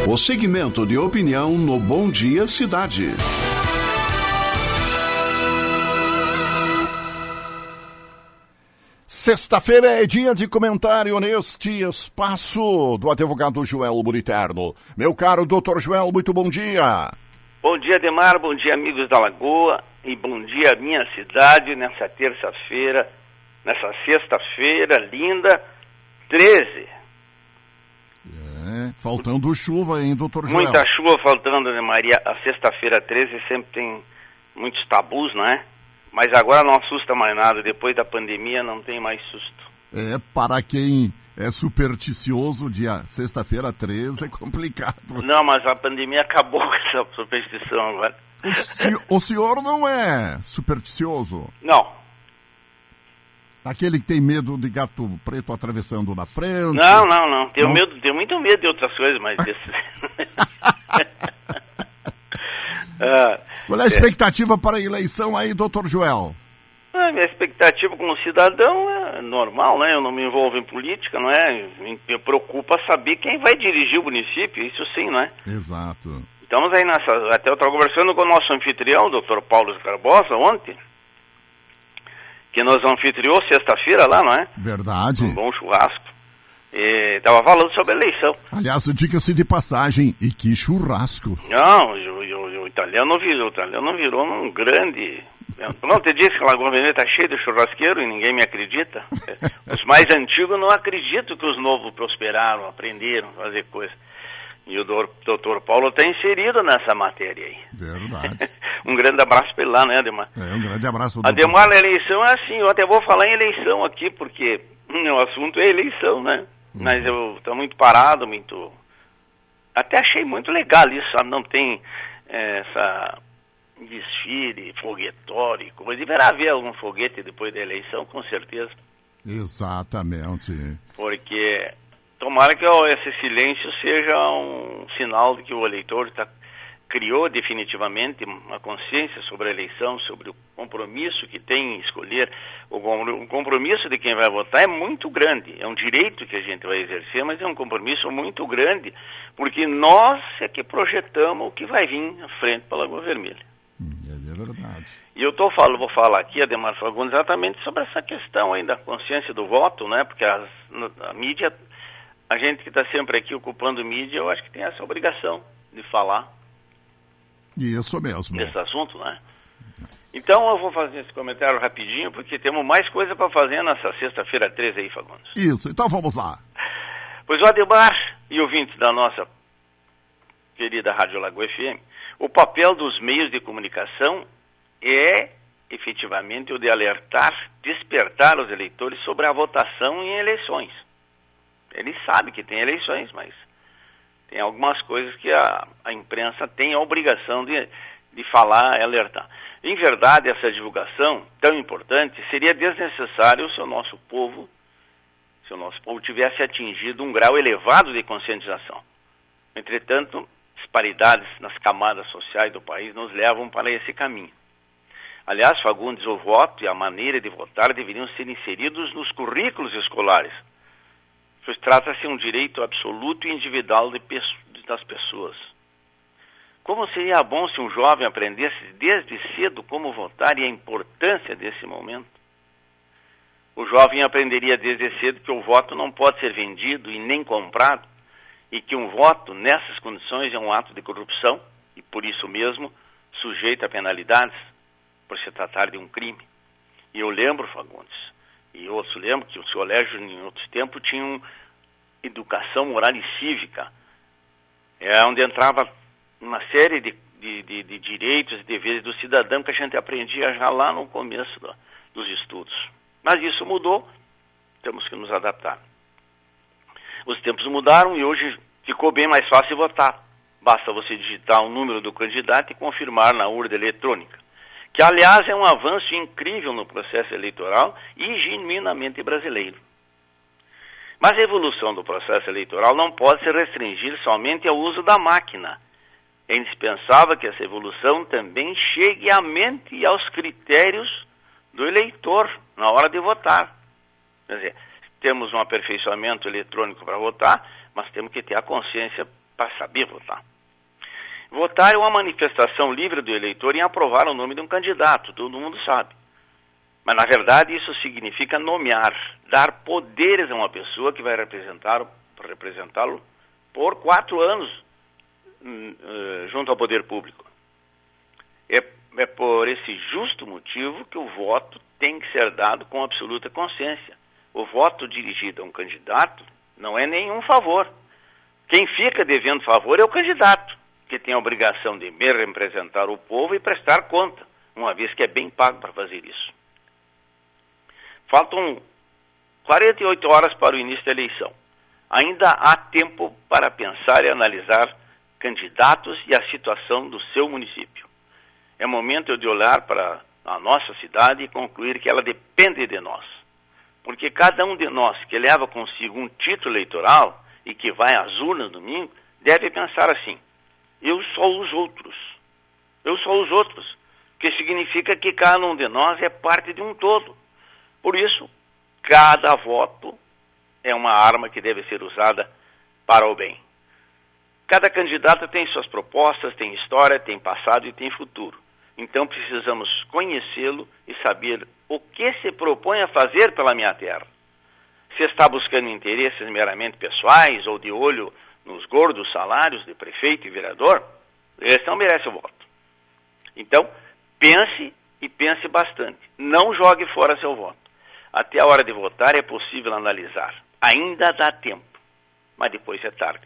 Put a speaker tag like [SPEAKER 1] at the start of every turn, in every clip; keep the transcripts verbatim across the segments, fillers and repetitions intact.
[SPEAKER 1] o segmento de opinião no Bom Dia Cidade.
[SPEAKER 2] Sexta-feira é dia de comentário neste espaço do advogado Joel Buriterno. Meu caro doutor Joel, muito bom dia.
[SPEAKER 3] Bom dia, Ademar, bom dia, amigos da Lagoa, e bom dia, minha cidade, nessa terça-feira, nessa sexta-feira linda, treze.
[SPEAKER 2] É, faltando chuva, hein, doutor Joel?
[SPEAKER 3] Muita chuva faltando, Ana Maria. A sexta-feira treze sempre tem muitos tabus, não é? Mas agora não assusta mais nada, depois da pandemia não tem mais susto.
[SPEAKER 2] É, para quem é supersticioso, dia sexta-feira treze é complicado.
[SPEAKER 3] Não, mas a pandemia acabou com essa superstição agora.
[SPEAKER 2] O, si, o senhor não é supersticioso?
[SPEAKER 3] Não.
[SPEAKER 2] Aquele que tem medo de gato preto atravessando na frente?
[SPEAKER 3] Não, não, não. Tenho,
[SPEAKER 2] não?
[SPEAKER 3] Medo, tenho muito medo de outras coisas, mas... ah,
[SPEAKER 2] Qual é a expectativa para a eleição aí, doutor Joel?
[SPEAKER 3] A minha expectativa como cidadão é normal, né? Eu não me envolvo em política, não é? Me preocupa saber quem vai dirigir o município, isso sim, não é?
[SPEAKER 2] Exato. Estamos
[SPEAKER 3] aí nessa... Até eu estava conversando com o nosso anfitrião, o doutor Paulo Barbosa, ontem, que nos anfitriou sexta-feira lá, não é?
[SPEAKER 2] Verdade.
[SPEAKER 3] Um bom churrasco. E estava falando sobre a eleição.
[SPEAKER 2] Aliás, diga-se de passagem, e que churrasco.
[SPEAKER 3] Não, o, o, o italiano virou, o italiano virou um grande... Não te disse que a Lagoa Vermelha está cheia de churrasqueiro e ninguém me acredita. Os mais antigos não acreditam que os novos prosperaram, aprenderam a fazer coisa. E o doutor Paulo está inserido nessa matéria aí.
[SPEAKER 2] Verdade.
[SPEAKER 3] Um grande abraço para ele lá, né, Ademar?
[SPEAKER 2] É, um grande abraço. doutor.
[SPEAKER 3] Ademar, a eleição é assim, eu até vou falar em eleição aqui, porque hum, o assunto é eleição, né? Hum. Mas eu estou muito parado, muito... Até achei muito legal isso, sabe? Não tem é, essa desfile, foguetório, mas deverá haver algum foguete depois da eleição, com certeza.
[SPEAKER 2] Exatamente.
[SPEAKER 3] Porque... Tomara que ó, esse silêncio seja um sinal de que o eleitor tá, criou definitivamente uma consciência sobre a eleição, sobre o compromisso que tem em escolher. O, o compromisso de quem vai votar é muito grande. É um direito que a gente vai exercer, mas é um compromisso muito grande, porque nós é que projetamos o que vai vir à frente pela Lagoa Vermelha.
[SPEAKER 2] É verdade.
[SPEAKER 3] E eu tô falando, vou falar aqui, Ademar Fagundes, exatamente sobre essa questão aí da consciência do voto, né? Porque as, a mídia... A gente que está sempre aqui ocupando mídia, eu acho que tem essa obrigação de falar.
[SPEAKER 2] Isso mesmo.
[SPEAKER 3] Desse assunto, né? Então eu vou fazer esse comentário rapidinho, porque temos mais coisa para fazer nessa sexta-feira treze aí, Fagundes.
[SPEAKER 2] Isso, então vamos lá.
[SPEAKER 3] Pois o Ademar e ouvintes da nossa querida Rádio Lagoa F M, o papel dos meios de comunicação é efetivamente o de alertar, despertar os eleitores sobre a votação em eleições. Ele sabe que tem eleições, mas tem algumas coisas que a, a imprensa tem a obrigação de, de falar e alertar. Em verdade, essa divulgação tão importante seria desnecessário se o nosso povo, se o nosso povo tivesse atingido um grau elevado de conscientização. Entretanto, disparidades nas camadas sociais do país nos levam para esse caminho. Aliás, Fagundes, o voto e a maneira de votar deveriam ser inseridos nos currículos escolares. Pois trata-se de um direito absoluto e individual de pe- das pessoas. Como seria bom se um jovem aprendesse desde cedo como votar e a importância desse momento? O jovem aprenderia desde cedo que o voto não pode ser vendido e nem comprado, e que um voto nessas condições é um ato de corrupção e, por isso mesmo, sujeito a penalidades por se tratar de um crime. E eu lembro, Fagundes, e outros lembram que os colégios em outros tempos tinham educação moral e cívica, é onde entrava uma série de, de, de, de direitos e deveres do cidadão que a gente aprendia já lá no começo do, dos estudos. Mas isso mudou, temos que nos adaptar. Os tempos mudaram e hoje ficou bem mais fácil votar. Basta você digitar o número do candidato e confirmar na urna eletrônica, que aliás é um avanço incrível no processo eleitoral e genuinamente brasileiro. Mas a evolução do processo eleitoral não pode se restringir somente ao uso da máquina. É indispensável que essa evolução também chegue à mente e aos critérios do eleitor na hora de votar. Quer dizer, temos um aperfeiçoamento eletrônico para votar, mas temos que ter a consciência para saber votar. Votar é uma manifestação livre do eleitor em aprovar o nome de um candidato, todo mundo sabe. Mas, na verdade, isso significa nomear, dar poderes a uma pessoa que vai representar, representá-lo por quatro anos uh, junto ao poder público. É, é por esse justo motivo que o voto tem que ser dado com absoluta consciência. O voto dirigido a um candidato não é nenhum favor. Quem fica devendo favor é o candidato, que tem a obrigação de me representar o povo e prestar conta, uma vez que é bem pago para fazer isso. Faltam quarenta e oito horas para o início da eleição. Ainda há tempo para pensar e analisar candidatos e a situação do seu município. É momento de olhar para a nossa cidade e concluir que ela depende de nós. Porque cada um de nós que leva consigo um título eleitoral e que vai às urnas domingo, deve pensar assim: eu sou os outros. Eu sou os outros. Que significa que cada um de nós é parte de um todo. Por isso, cada voto é uma arma que deve ser usada para o bem. Cada candidato tem suas propostas, tem história, tem passado e tem futuro. Então precisamos conhecê-lo e saber o que se propõe a fazer pela minha terra. Se está buscando interesses meramente pessoais ou de olho nos gordos salários de prefeito e vereador, esse não merece o voto. Então, pense e pense bastante. Não jogue fora seu voto. Até a hora de votar é possível analisar. Ainda dá tempo, mas depois é tarde.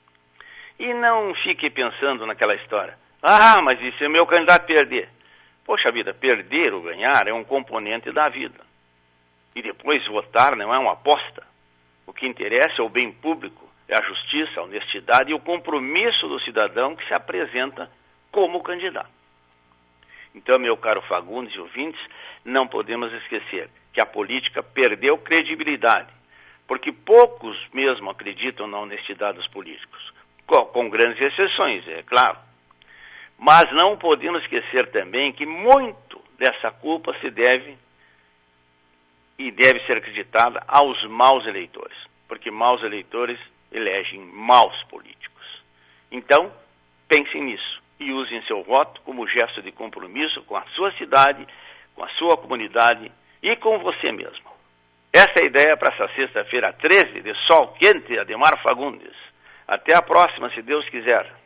[SPEAKER 3] E não fique pensando naquela história: ah, mas e se o meu candidato perder? Poxa vida, perder ou ganhar é um componente da vida. E depois votar não é uma aposta. O que interessa é o bem público, é a justiça, a honestidade e o compromisso do cidadão que se apresenta como candidato. Então, meu caro Fagundes e ouvintes, não podemos esquecer que a política perdeu credibilidade, porque poucos mesmo acreditam na honestidade dos políticos, com, com grandes exceções, é claro. Mas não podemos esquecer também que muito dessa culpa se deve e deve ser acreditada aos maus eleitores, porque maus eleitores elegem maus políticos. Então, pensem nisso e usem seu voto como gesto de compromisso com a sua cidade, com a sua comunidade e com você mesmo. Essa é a ideia para essa sexta-feira, treze, de sol quente, Ademar Fagundes. Até a próxima, se Deus quiser.